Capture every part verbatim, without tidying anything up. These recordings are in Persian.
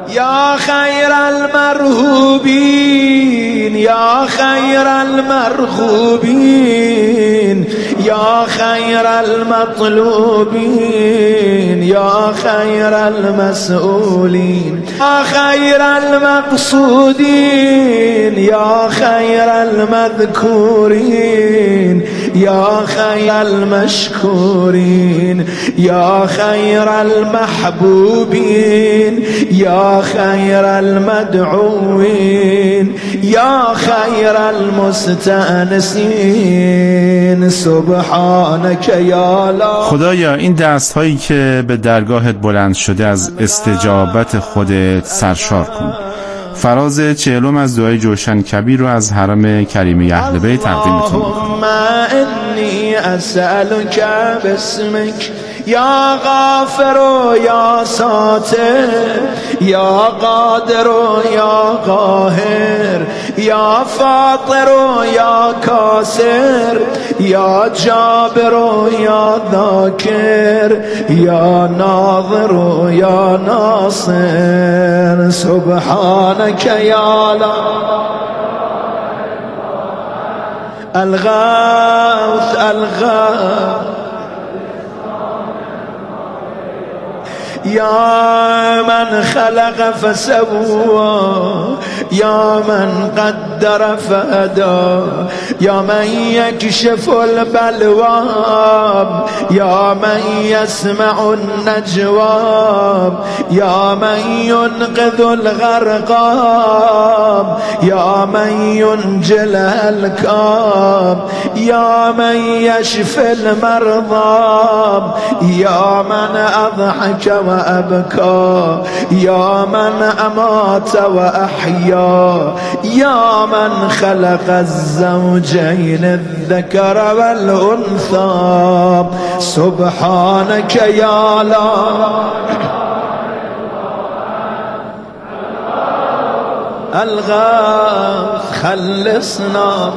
يا خير المرهوبين يا خير المرغوبين يا خير المطلوبين يا خير المسؤولين يا خير المقصودين يا خير المذكورين يا خير المشكورين يا خير المحبوبين يا خير المدعوين يا خير المستأنسين سبحانك یا الله. خدایا این دست هایی که به درگاهت بلند شده از استجابت خودت سرشار کن. فراز چهلم از دعای جوشن کبیر رو از حرم کریمه اهل بیت تقدیمتون میکنم. اللهم انی اسألک باسمک یا غافر و یا ساتر یا قادر و یا قاهر یا فاطر و یا کاسر یا جابر و یا ذاکر یا ناظر و یا ناصر سبحانك یا الله. الغوث الغوث يا من خلق فسوى يا من قدر فهدى يا من يكشف البلوى يا من يسمع النجوى يا من ينقذ الغرقى يا من ينجي الهلكى يا من يشفي المرضى يا من أضحك وأبكى يا من أمات وأحيا يا من خلق الزوجين الذكر والأنثى سبحانك يا الله. الغاث خلصنا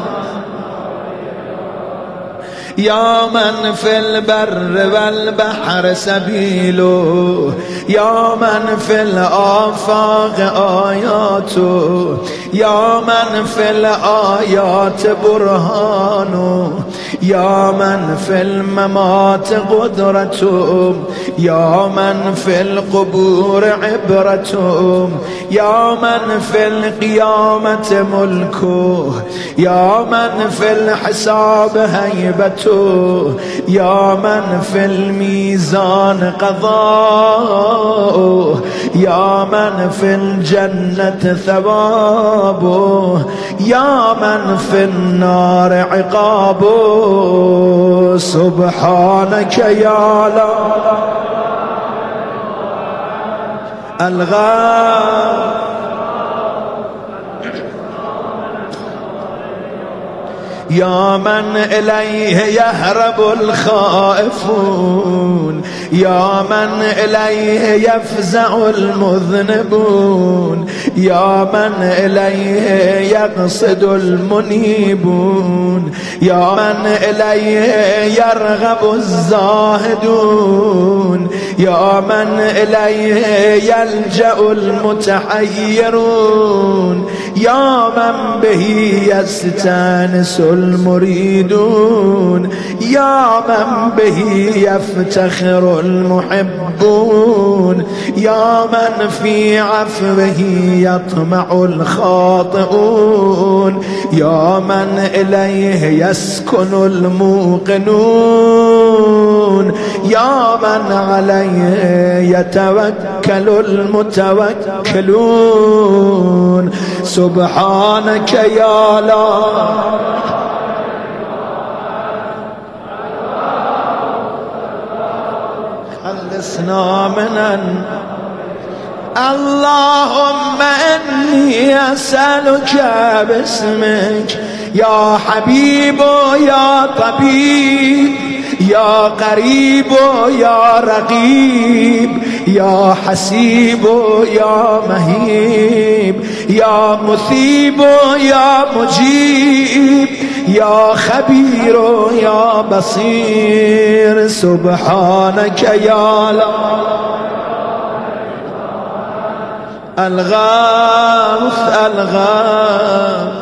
يا من في البر والبحر سبيله يا من في الآفاق آياته يا من في الآيات برهانه يا من في الممات قدرته يا من في القبور عبرته يا من في القيامة ملكه يا من في الحساب هيبته يا من في الميزان قضاؤه يا من في الجنة ثوابه يا من في النار عقابه سبحانك يا الله. الغاث يا من إليه يهرب الخائفون يا من إليه يفزع المذنبون يا من إليه يقصد المنيبون يا من إليه يرغب الزاهدون يا من إليه يلجأ المتحيرون يا من به يستانس المريدون يا من به يفتخر المحبون يا من في عفوه يطمع الخاطئون يا من إليه يسكن الموقنون يا من عليه يتوكل المتوكلون سبحانك يا الله. خلصنا من اللهم إني أسألك باسمك يا حبيب يا طبيب يا قريب يا رقيب يا حسيب يا مهيب يا مثيب يا مجيب يا خبير يا بصير سبحانك يا الله. الغوث الغوث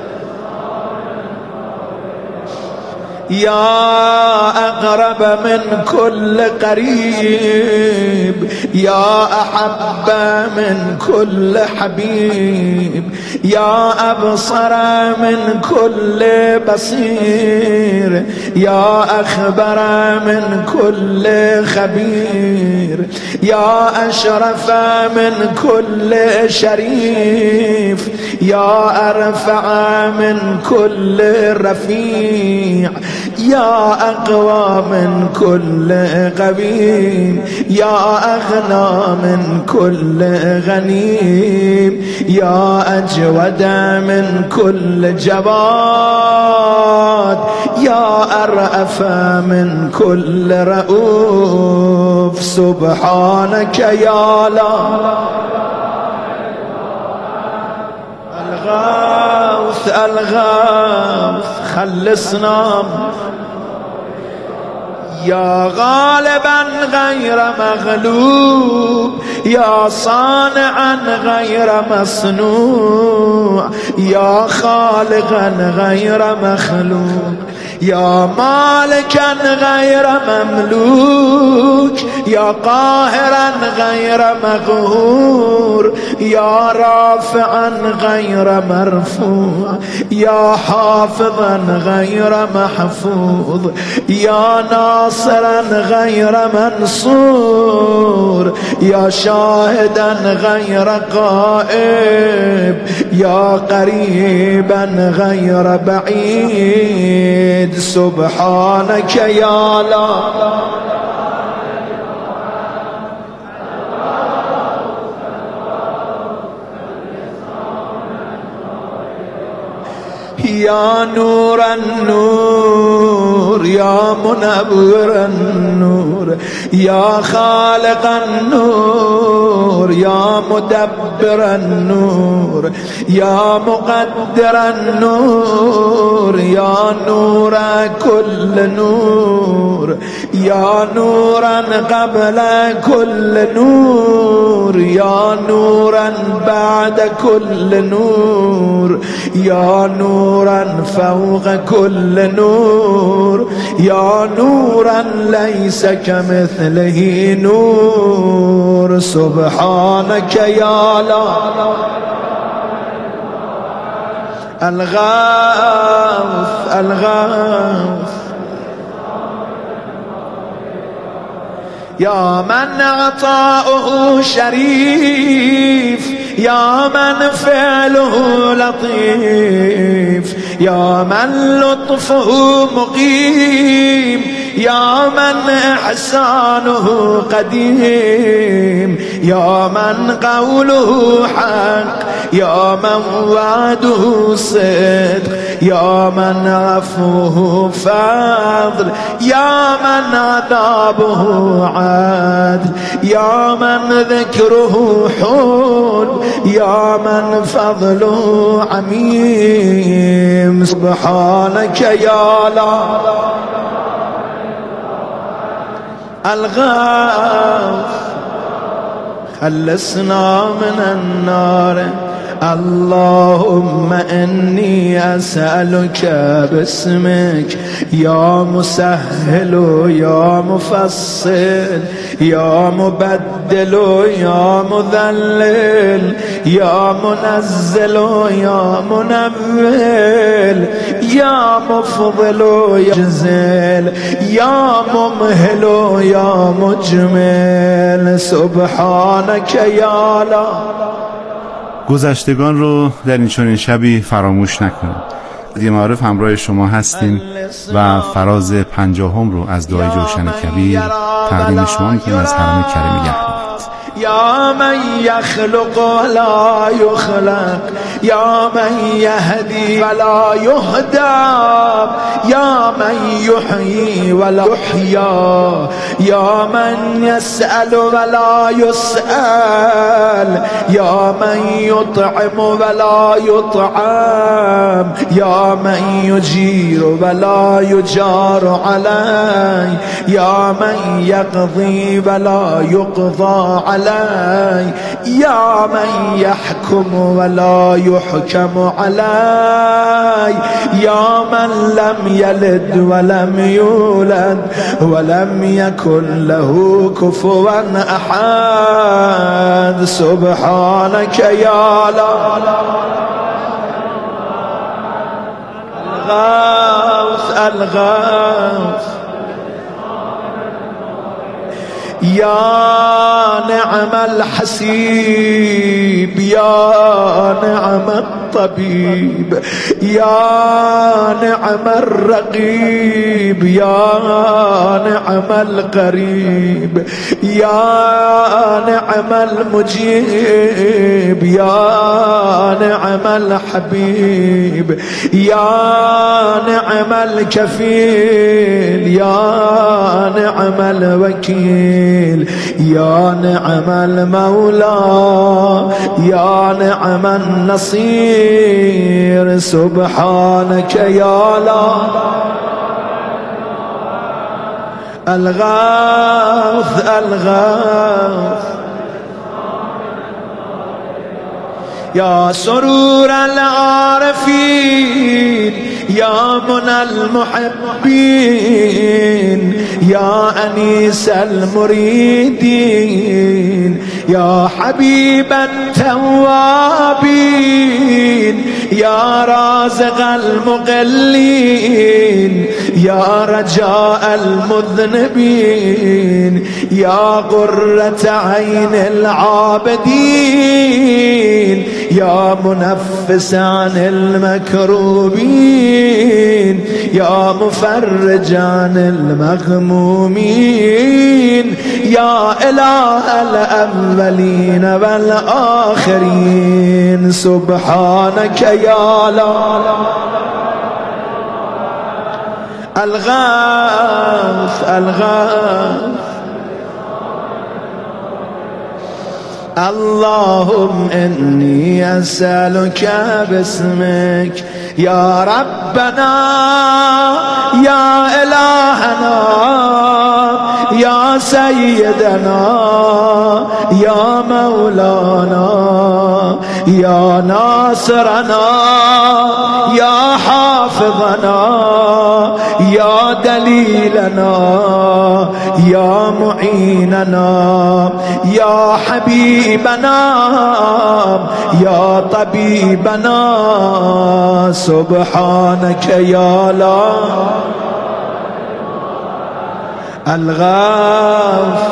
يا أقرب من كل قريب، يا أحب من كل حبيب، يا أبصر من كل بصير، يا أخبر من كل خبير، يا أشرف من كل شريف، يا أرفع من كل رفيع، يا أقوى من كل قوي، يا أغنى من كل غنيم، يا أجود من كل جواد، يا أرأف من كل رؤوف. سبحانك يا لا الغوث الغوث خلصنا، يا غالبا غير مغلوب، يا صانعا غير مصنوع، يا خالقا غير مخلوق، يا مالكا غير مملوك، يا قاهرا غير مقهور، يا رافعا غير مرفوع، يا حافظا غير محفوظ، يا ناصرا غير منصور، يا شاهدا غير غائب، يا قريبا غير بعيد. سبحانك يا لا يا نور النور، يا منور النور، يا خالق النور، يا مدبر النور، يا مقدر النور، يا نور كل نور، يا نورا قبل كل نور، يا نورا بعد كل نور، يا نورا فوق كل نور، يا نورا ليس كمثله نور. سبحانك يا لا الغوث الغوث يا من عطاؤه شريف، يا من فعله لطيف، يا من لطفه مقيم، يا من إحسانه قديم، يا من قوله حق، يا من وعده صدق، يا من عفوه فضل، يا من عذابه عدل، يا من ذكره حول، يا من فضله عميم. سبحانك يا لا الغوث خلصنا من النار. اللهم إني أسألك باسمك يا مسهل يا مفصل يا مبدل يا مذلل يا منزل يا منول يا مفضل يا جزيل يا ممهل يا مجمل. سبحانك یا لا. گذشتگان رو در این چنین شبی فراموش نکنید. رادیو معارف همراه شما هستیم و فراز پنجاهم رو از دعای جوشن کبیر تقدیم شما می‌کنیم از حرم کریم یحیی. یا من یخلق ولا یخلق يا من يهدي ولا يهدى يا من يحيي ولا يحيى يا من يسأل ولا يسأل يا من يطعم ولا يطعم يا من يجير ولا يجار عليه يا من يقضي ولا يقضى عليه يا من يحكم ولا يحكم عليه يا من لم يلد ولم يولد ولم يكن له كفوا أحد سبحانك يا الغوث الغوث يا نعم الحسيب يا نعم الطبيب يا نعم الرقيب يا نعم القريب يا نعم المجيب يا نعم الحبيب يا نعم الكفيل يا نعم الوكيل يا نعم المولى يا نعم النصير سبحانك يا لا الغوث الغوث يا سرور العارفين يا منى المحبين يا أنيس المريدين يا حبيب التوابين يا رازق المقلين يا رجاء المذنبين يا قرة عين العابدين يا منفس عن المكروبين يا مفرج عن المغمومين يا إله الأولين والآخرين سبحانك يا لا الغوث الغوث اللهم إني أسألك باسمك يا ربنا يا إلهنا يا سيدنا يا مولانا يا ناصرنا يا حافظنا يا دليلنا يا معيننا يا حبيبنا يا طبيبنا سبحانك يا لا الغوث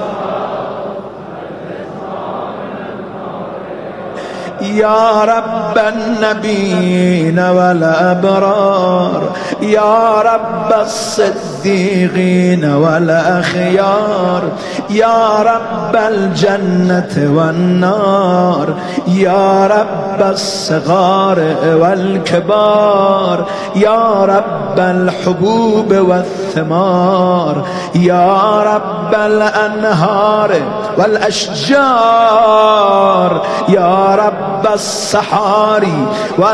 يا رب النبيين والأبرار يا رب الصديقين والأخيار يا رب الجنة والنار يا رب الصغار والكبار يا رب الحبوب والثمار يا رب الأنهار والأشجار يا رب الصحاري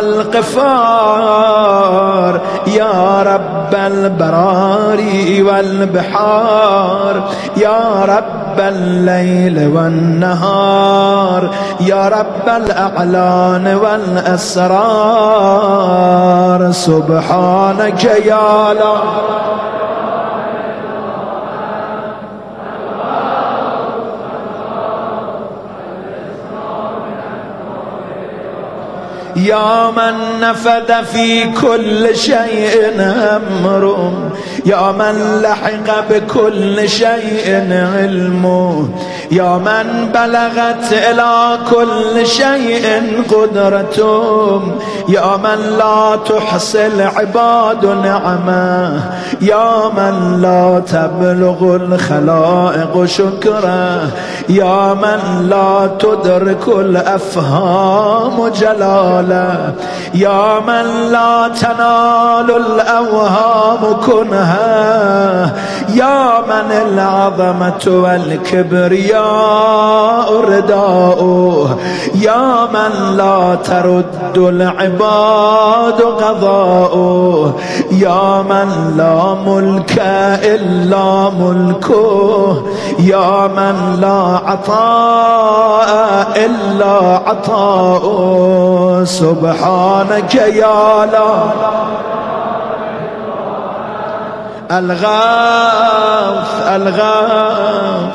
والقفار يا رب البراري والبحار يا رب الليل والنهار يا رب الأعلان والأسرار سبحانك يا لا يا من نفد في كل شيء أمره يا من لحق بكل شيء علمه يا من بلغت إلى كل شيء قدرتهم، يا من لا تحصي العباد نعمه، يا من لا تبلغ الخلائق شكره، يا من لا تدرك الأفهام جلاله، يا من لا تنال الأوهام كنها، يا من العظمة والكبرياء رداؤه، يا من لا ترد العباد قضاؤه، يا من لا ملك إلا ملكه، يا من لا عطاء إلا عطاؤه. سبحانك يا لا الغاث الغاث،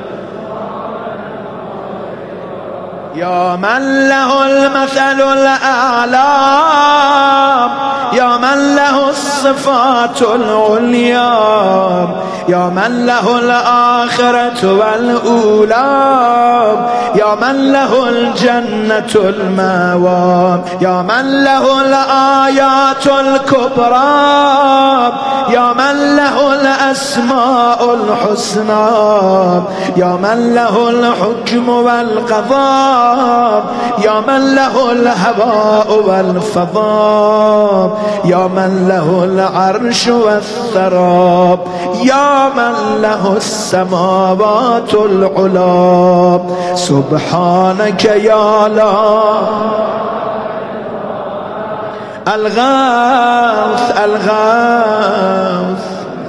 يا من له المثل الأعلى، يا من له الصفات العليا، يا من له الآخرة والأولى، يا من له الجنة المأوى، يا من له الآيات الكبرى، يا من له الأسماء الحسنى، يا من له الحكم والقضاء، يا من له الهواء والفضاء، يا من له العرش والثرى، يا من له السماوات العلى. سبحانك يا لا الغاث الغاث.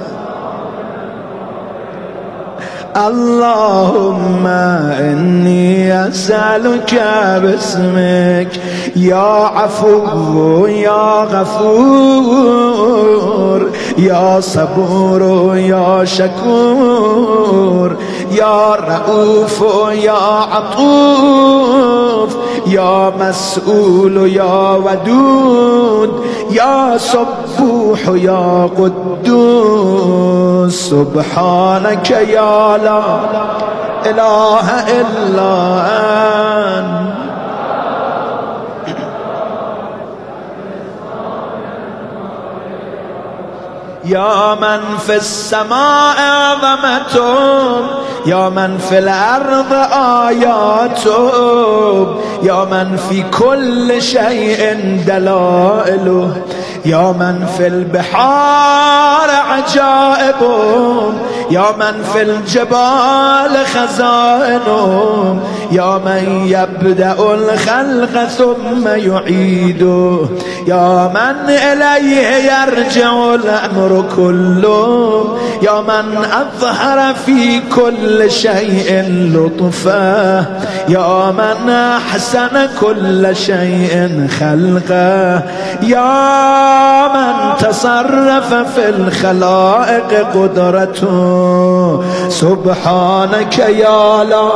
اللهم إني أسألك باسمك يا عفو يا غفور يا صبور يا شكور يا رؤوف يا عطوف يا مسؤول يا ودود يا سبوح يا قدوس. سبحانك يا لا إله إلا أنت. يا من في السماء عظمته، يا من في الأرض آياته، يا من في كل شيء دلائله، يا من في البحار عجائبه، يا من في الجبال خزائنه، يا من يبدأ الخلق ثم يعيده، يا من إليه يرجع الأمر كله، يا من أظهر في كل شيء لطفه، يا من أحسن كل شيء خلقه، يا من تصرف في الخلائق قدرته. سبحانك يا لا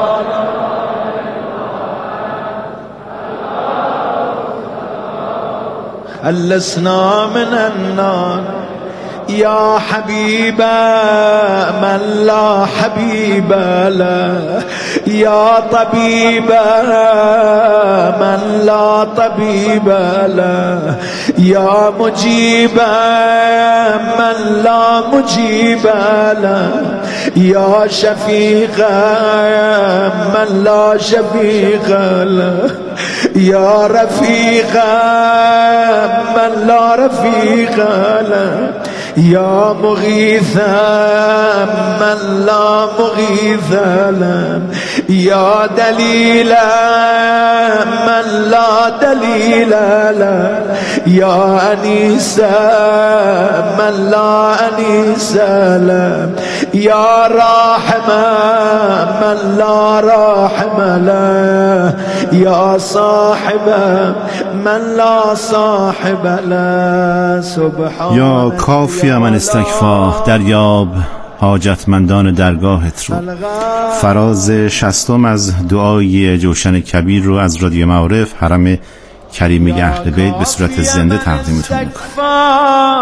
خلصنا من النار يا حبيب من لا حبيب له، يا طبيب من لا طبيب له، يا مجيب من لا مجيب له، يا شفيق من لا شفيق له، يا رفيق من لا رفيق له، يا مغيث من لا مغيث له، يا دليل من لا دليل له، يا أنيس من لا أنيس له، يا راحم من لا راحم له، يا صاحب من لا صاحب له. سبحان یا کافی من استکفا دریاب حاجتمندان درگاهت رو. فراز شصتم از دعای جوشن کبیر رو از رادیو معارف حرم کریمه اهل بیت به صورت زنده تقدیمتون میکنم.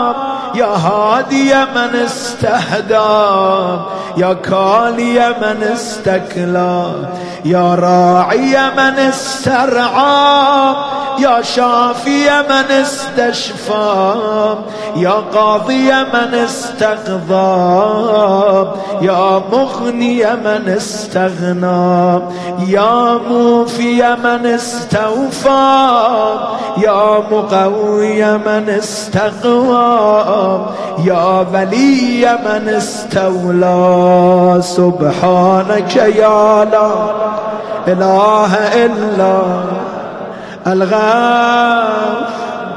يا هادي من استهدى يا كالي من استكلى يا راعي من استرعى يا شافي من استشفى يا قاضي من استقضى يا مغني من استغنى يا موفي من استوفى يا مقوي من استقوى يا ولي من استولى سبحانك يا لا إله إلا الغاف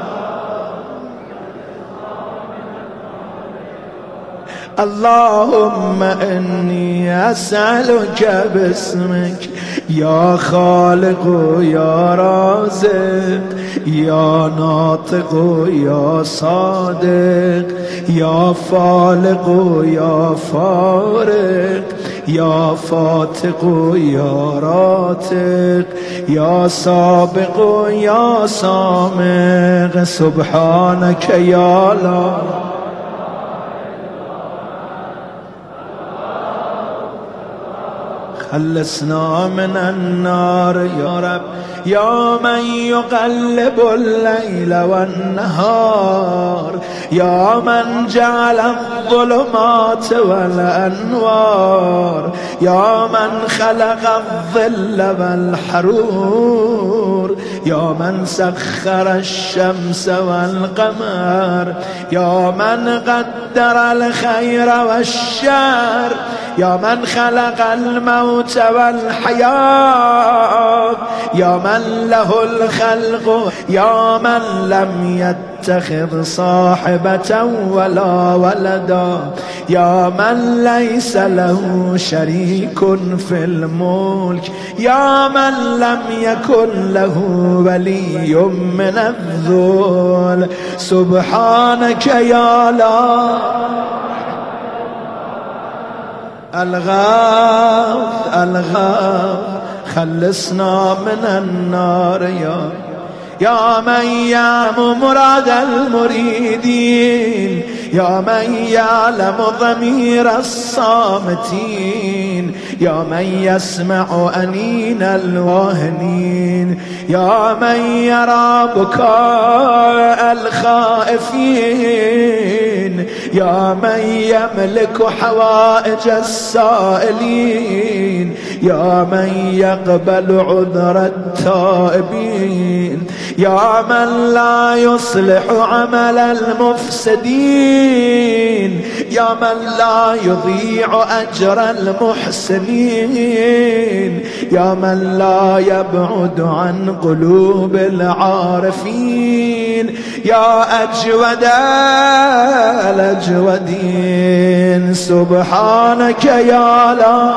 اللهم إني أسألك باسمك يا خالق يا رازق يا ناطق يا صادق يا فالق يا فارق يا فاتق يا راتق يا سابق يا سامق سبحانك يا لا خلصنا من النار يا رب يا من يقلب الليل والنهار يا من جعل الظلمات والأنوار يا من خلق الظل والحرور يا من سخر الشمس والقمر يا من قدر الخير والشر يا من خلق الموت والحياة يا من له الخلق يا من لم يتخذ صاحبة ولا ولدا يا من ليس له شريك في الملك يا من لم يكن له ولي من الذل سبحانك يا لا الغاث الغاث خلصنا من النار يا يا من يعلم مراد المريدين يا من يعلم ضمير الصامتين يا من يسمع أنين الواهنين يا من يرى بكاء الخائفين يا من يملك حوائج السائلين يا من يقبل عذر التائبين يا من لا يصلح عمل المفسدين يا من لا يضيع أجر المحسنين يا من لا يبعد عن قلوب العارفين يا أجود الأجودين سبحانك يا لا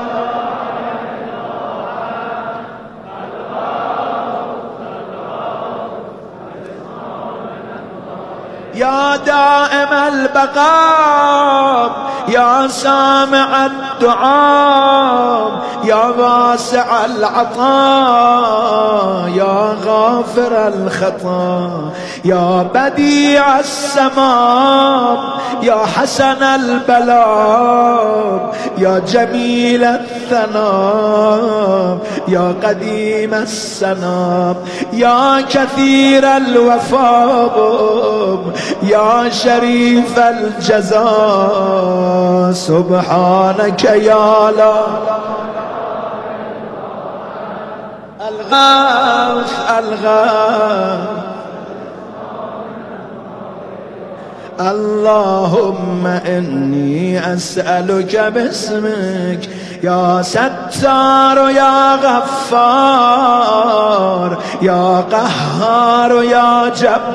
يا دائم البقاء يا سامع الدعاء يا واسع العطاء يا غافر الخطا يا بديع السماء يا حسن البلاء يا جميل الثناء يا قديم السناء يا كثير الوفاء يا شريف الجزاء سبحانك يا لا الغاث الغاث اللهم إني أسألك باسمك يا ستار يا غفار يا قهار يا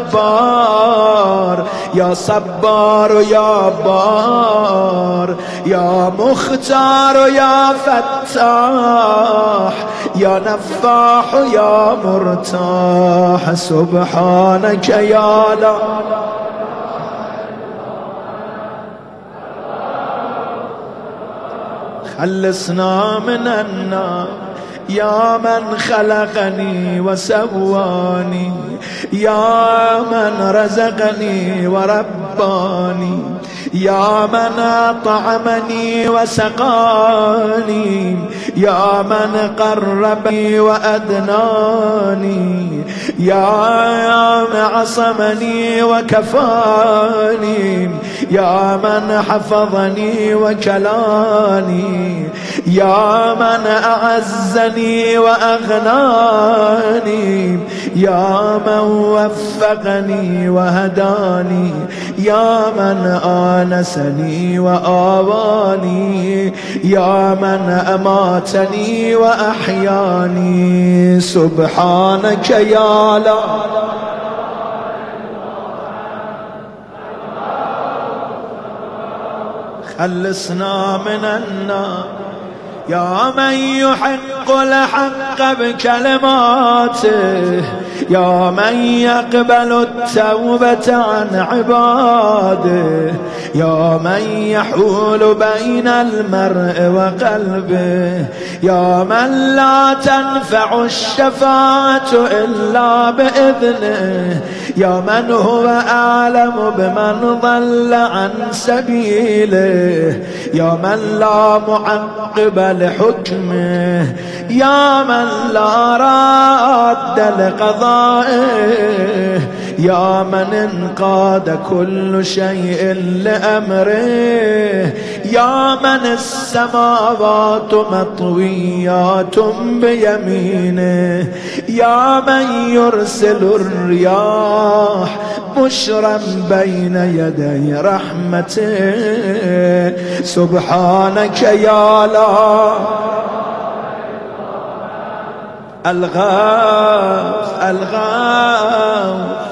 جبار يا صبار يا بار يا مختار يا فتاح يا نفاح يا مرتاح سبحانك يا لا خلصنا من النار يا من خلقني وسواني يا من رزقني ورباني رباني يا من أطعمني وسقاني يا من قربني وأدناني يا من عصمني وكفاني يا من حفظني وكلاني يا من أعزني وأغناني يا من وفقني وهداني يا من آنسني وآواني يا من أماتني وأحياني سبحانك يا لا خلصنا من النار يا من يحق الحق بكلماته يا من يقبل التوبة عن عباده يا من يحول بين المرء وقلبه يا من لا تنفع الشفاعة إلا بإذنه يا من هو أعلم بمن ضل عن سبيله يا من لا معقب لحكمه يا من لا راد لقضائه يا من انقاد كل شيء لأمره يا من السماوات مطويات بيمينه يا من يرسل الرياح بشرا بين يدي رحمته سبحانك يا لا الغاث الغاث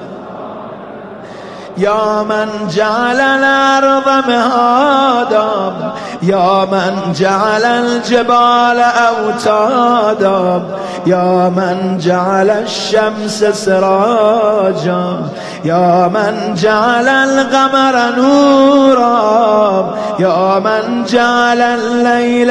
يا من جعل الأرض مهادا يا من جعل الجبال أوتادا يا من جعل الشمس سراجا يا من جعل القمر نورا يا من جعل الليل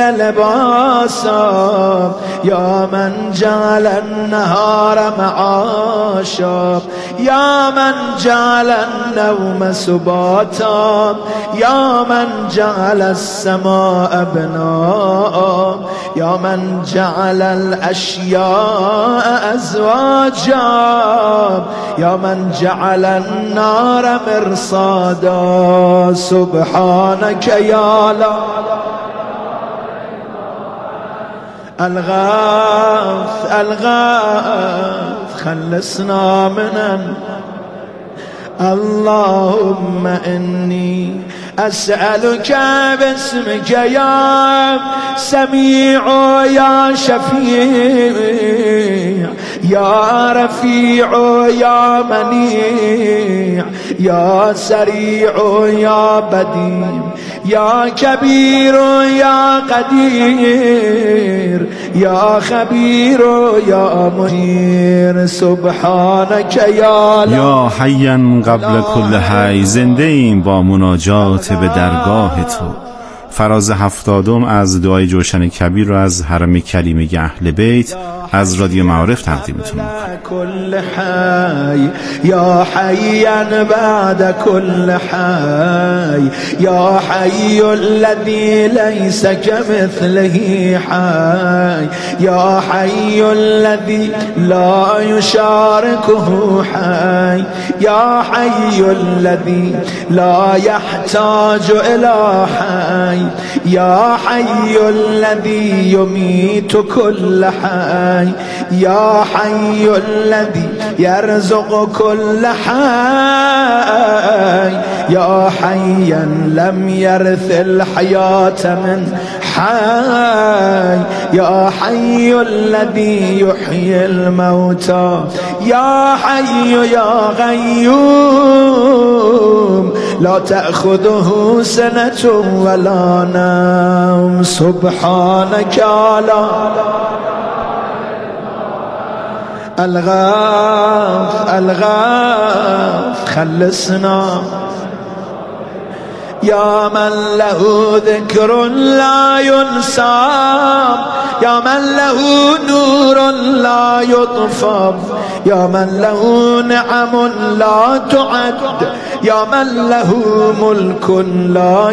لباسا يا من جعل النهار معاشا يا من جعل النوم سباتا يا من جعل السماء بناء يا من جعل الأشياء أزواجا يا من جعل النار مرصادا سبحانك يا لا الغاث الغاث خلصنا من اللهم إني أسألك باسمك يا سميع يا شفيع يا رفيع يا منيع يا سريع يا بديع يا كبير يا قدير يا خبير يا مجير سبحانك يا لا یا حیا قبل کل حی، زنده ایم با مناجات به درگاه تو. فراز هفتادم از دعای جوشن کبیر رو از حرم کریمه اهل بیت از رادیو معارف تقدیمتون می‌کنم. كل حي يا حيا بعد كل حي يا حي الذي ليس كمثله حي يا حي الذي لا يشاركه حي يا حي الذي لا يحتاج إلى حي يا حي الذي يميت كل حي يا حي الذي يرزق كل حي يا حيا لم يرث الحياة من حي يا حي الذي يحيي الموتى يا حي يا غيوم لا تأخذه سنة ولا نوم سبحانك لا الغاث الغاث خلصنا يا من له ذكر لا ينسى يا من له نور لا يطفى يا من له نعم لا تعد يا من له ملك لا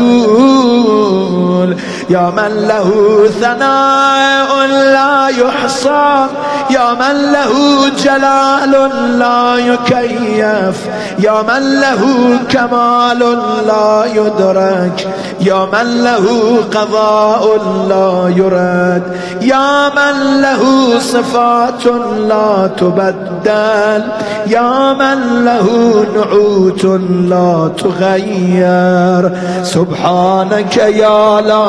يزول، يا من له ثناء لا يحصى، يا من له جلال لا يكيف، يا من له كمال لا يدرك، يا من له قضاء لا يرد، يا من له صفات لا تبدل، يا من له نعوت لا تغير. سبحانك يا لا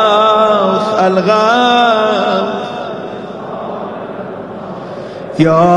الغوث الغوث يا